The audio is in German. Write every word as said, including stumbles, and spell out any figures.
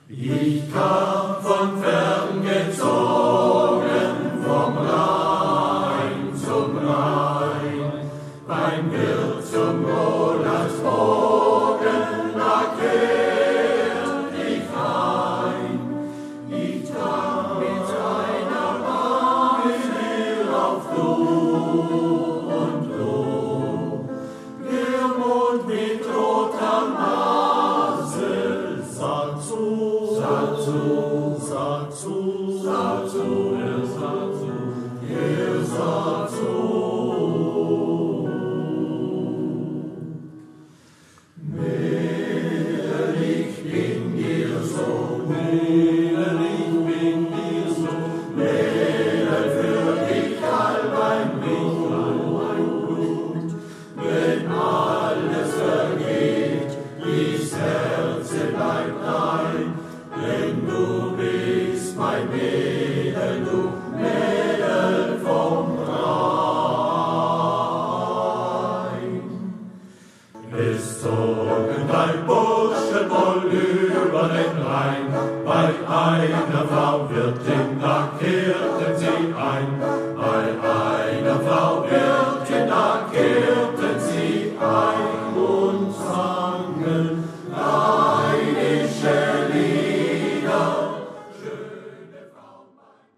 Ich kam von fern gezogen, vom Rhein zum Rhein, beim Wirt zum Rolandsbogen, da kehrt ich ein. Ich trank mit seiner Weine auf Du und Du, der Mond mit roter Nase sah zu. Sah zu, sah zu, sah zu, er sah zu, er sah zu. Mädel, ich bin dir so, Mädel, ich bin dir so, Mädel, für dich all mein Blut, all mein Blut. Wenn alles vergeht, dies Herz bleibt rein, denn du bist mein Mädel, du Mädel vom Rhein. Es zogen drei Burschen wohl über den Rhein, bei einer Frau Wirtin, da kehrten sie ein. Bei einer Frau Wirtin, da kehrten sie ein.